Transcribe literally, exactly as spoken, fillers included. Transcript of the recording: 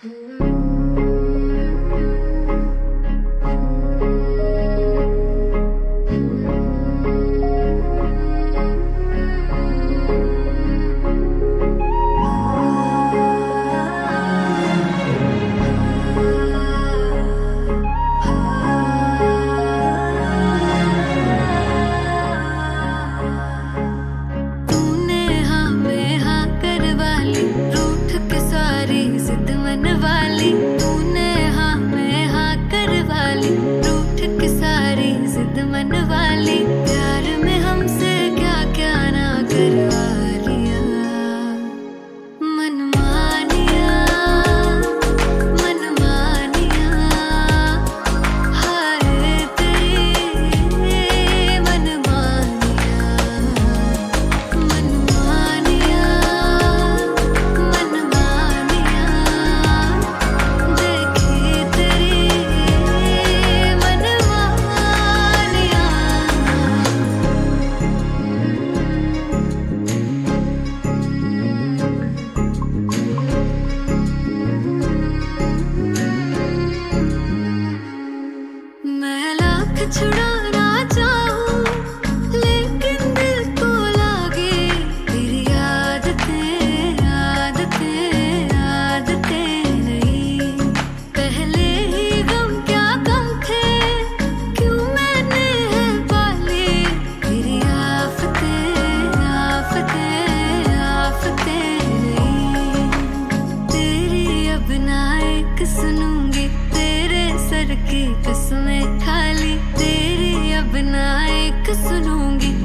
छुड़ाना चाहूं लेकिन दिल को लागे तेरी आदतें आदतें आदतें नहीं। पहले ही गम क्या गम थे, क्यों मैंने है पाले तेरी आफतें आफतें आफतें नहीं। तेरी अब ना एक सुनूंगी, तेरे सर की कसमें खाली तेरी अब ना एक सुनूंगी।